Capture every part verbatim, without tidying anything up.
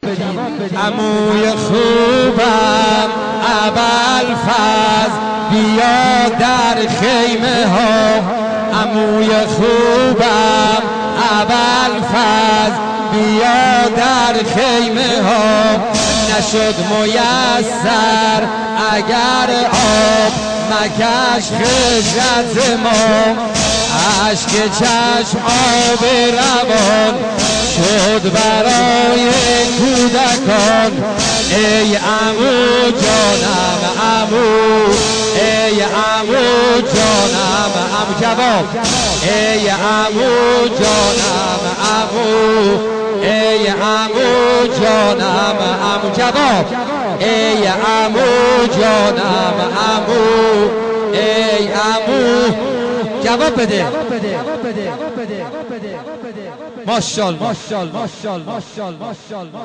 عموی خوبم ابوالفضل بیا در خیمه ها، عموی خوبم ابوالفضل بیا در خیمه ها. نشد میسر اگر آب مکش خجلت ما، عشق چشم آب روان شد برای کودکان. ای عمو جانم عمو، ای عمو جانم عمو کباب، ای عمو جانم عمو، ای عمو جانم عمو کباب، ای عمو جانم عمو، ای عمو جواب بده. ماشاءالله ماشاءالله ماشاءالله ماشاءالله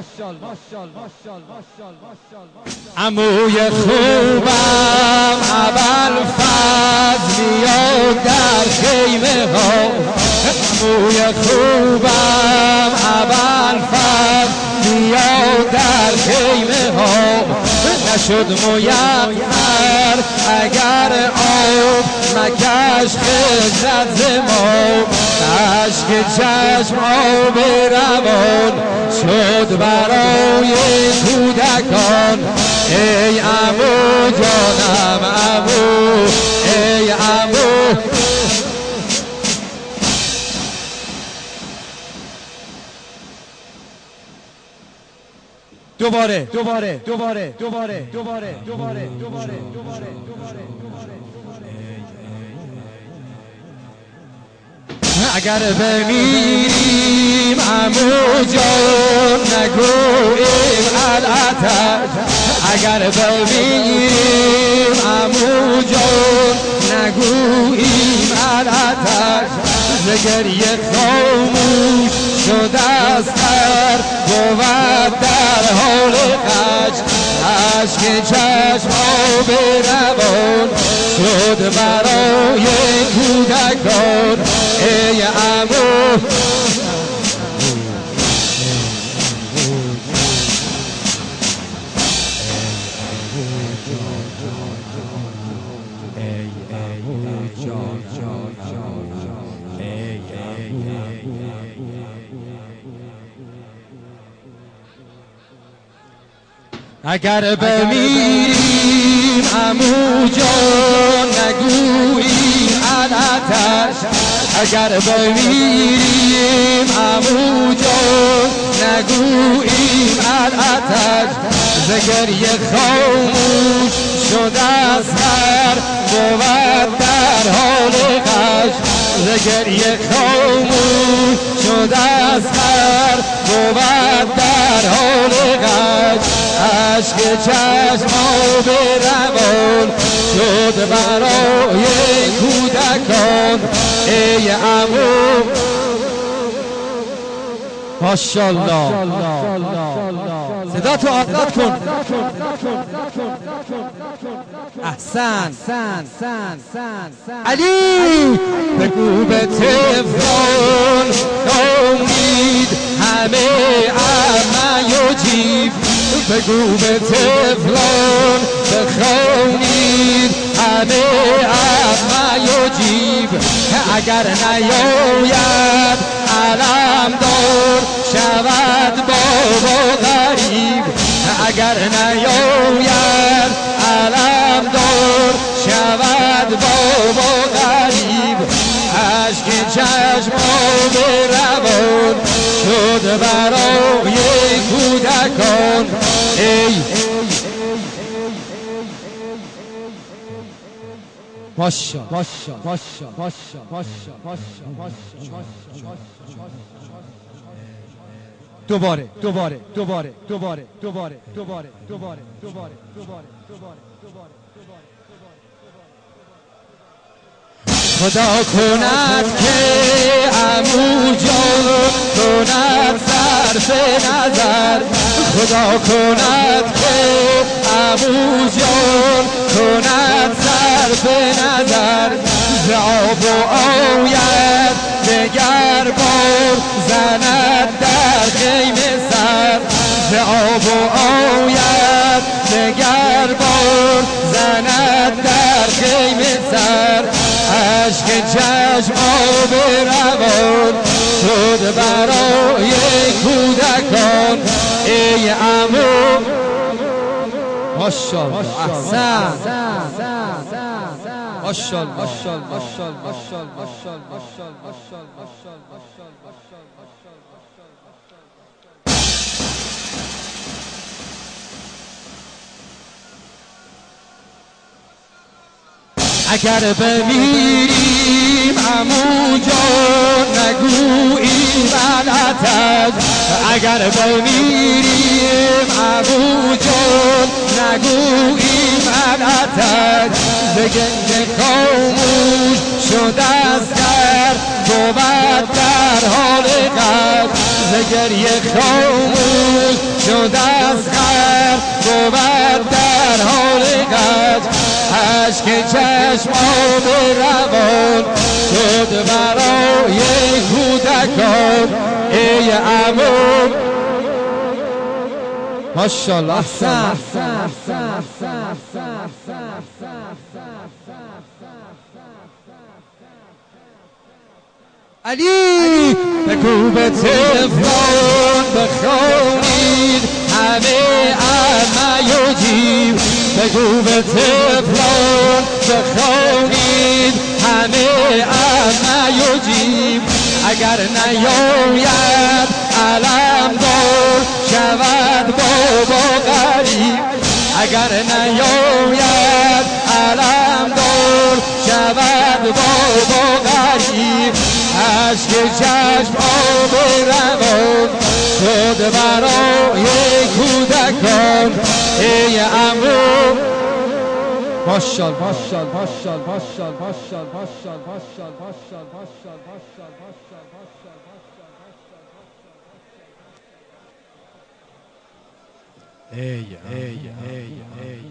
عموی خوبم ابوالفضل بیا در خیمه ها، عموی خوبم ابوالفضل بیا در خیمه ها. نشد میسر اگر آب مکش خجلت ما، عشق چشم آب روان شد برای کودکان. ای عمو جانم عمو، ای عمو دوباره دوباره دوباره دوباره دوباره دوباره دوباره دوباره. اگر بمیریم عمو جان نگوییم العتش، اگر بمیریم عمو جان نگوییم العتش. ز گریه خاموش شده است در بود در حال خشم، عشق چشم آب روان شد برای کودکان. ای عمو اگر بمیریم عمو جان نگوییم العتش، اگر بمیریم عمو جان نگوییم العتش. ز گریه خاموش شده است هر بود در حال خشم، ز گریه خاموش شده است هر بود در حال خشم. عشق چشم آب روان شد برای کودکان. ای عمو ماشاءالله صدا تو آزاد کن. احسن علی بگو به طفلان نامید همه عمه یجیب، بگو به طفلان بخوانید همه عمه یجیب. اگر نیاید علمدار شود بابا غریب، اگر نیاید علمدار شود بابا غریب. عشق چشم آب روان شد برای کودکان. ای ماشا ماشا ماشا ماشا ماشا ماشا دوباره دوباره دوباره دوباره دوباره دوباره دوباره دوباره دوباره دوباره. خدا کند که عمو جان کند صرف نظر، خدا کند که عمو جان کند صرف نظر. ز آب و آید دگر بار زند در خیمه سر، ز ز آب و آید دگر بار زند در خیمه سر عشق چشم آب روان شد برای کودکان ای عمو ماشاءالله احسن ماشاءالله ماشاءالله ماشاءالله ماشاءالله اگر بمیریم عمو جان نگوییم غلطت اگر بمیریم عمو جان نگوییم غلطت بگنج خاموش شد از در بود در حال قد زگریه خاموش شد از در بود در حال قد عشق چشم آب روان شد برای کودکان ای عمو ماشاءالله احسن علی بگو به طفلان بخوانید همه عمه یجیب بگو به طفلان بخوانید همه عمه یجیب اگر نیاید علمدار شود بابا غریب اگر نیاید علمدار شود بابا غریب عشق چشم آب روان شد برای کودکان ای عمو ماشاءالله ماشاءالله ماشاءالله ماشاءالله ماشاءالله ماشاءالله ماشاءالله ای ای ای ای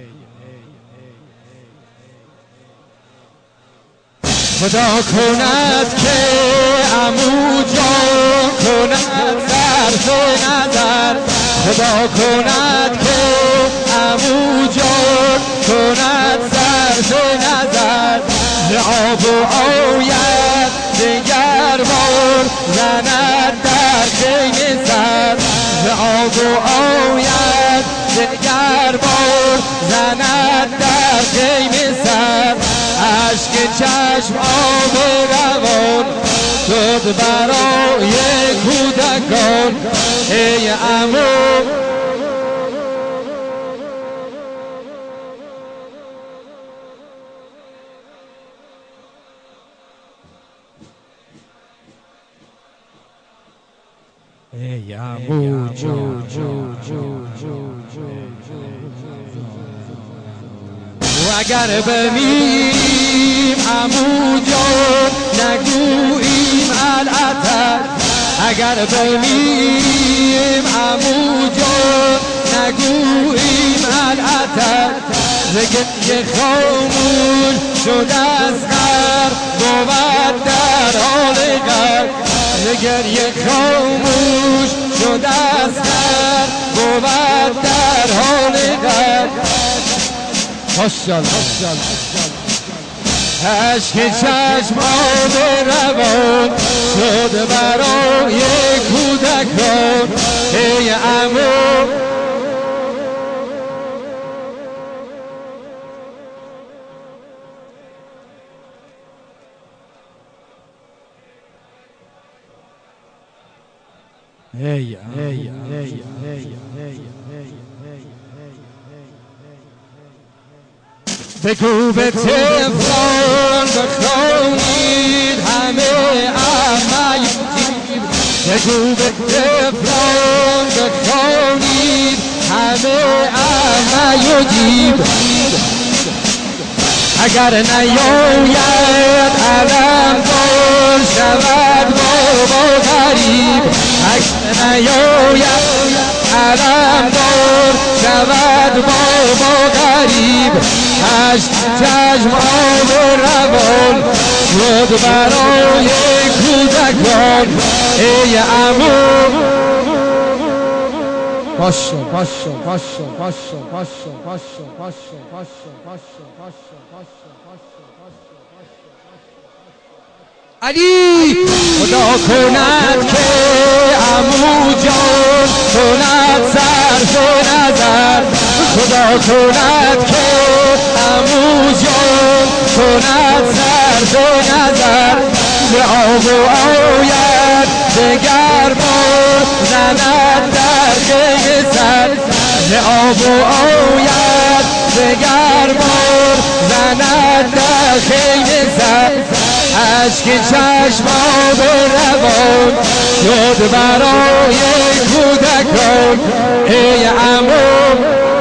خدا کند که عمو جان کند صرف نظر خدا کند که عمو جان کند صرف نظر آب و آید دگر بار زند در خیمه سر آب و آید دگر بار زند در خیمه سر عشق چشم آب روان شد برای کودکان ای عمو ای عمو جان و اگر بمیریم عمو جان نگوییم العطر اگر بمیریم عمو جان نگوییم العطر زگریه خاموش شد از غر بود در حال غر زگریه خاموش شد از غر بود در حال غر ماشاءالله عشق چشم آب روان شد برای کودکان ای عمو ای ای بگو به طفلان بخوانید همه عمه یجیب بگو به طفلان بخوانید همه عمه یجیب اگر نیاید علمدار شود بابا غریب اگر نیاید علمدار شود بابا غریب عشق چشم آب روان شد برای کودکان ای عمو باشه باشه باشه باشه باشه باشه باشه باشه باشه باشه باشه علی خدا کند که عمو جان کند صرف نظر خدا کند که عمو جان کند صرف نظر به آب و آید دگر بار زند در خیل سر به آب و آید دگر بار زند در خیل سر اشک چشم آب روان شد برای کودکان ای عمو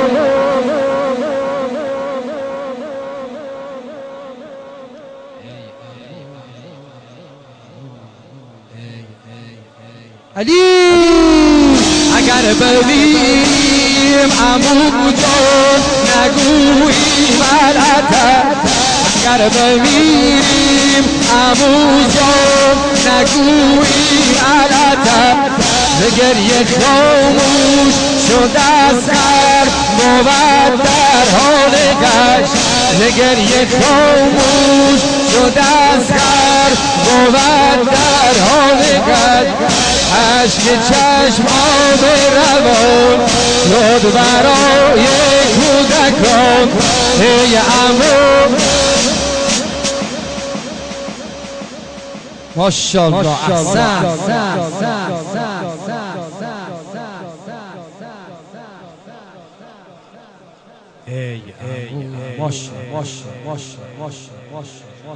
علی اگر ببینیم عمو جان نگوییم البته اگر ببینیم عمو جان نگوییم البته به گریه خاموش شد از سر بود در حال گشت به گریه خاموش شد از سر بود در حال گشت اشک چشم آب روان شد برای کودکان ای عمو ماشاءالله احسن ای عمو ماشاءالله ماشاءالله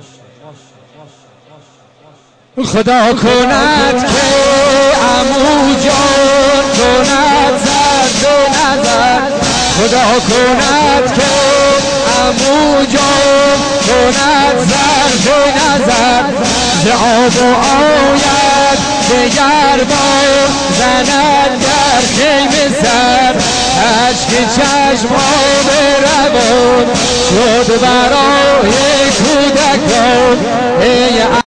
خدا کند که عمو جان کند صرف نظر خدا کند که عمو جان کند صرف نظر به آب و آید دگر بار زند در خیمه سر اشک چشم آب روان شد برای کودکان ای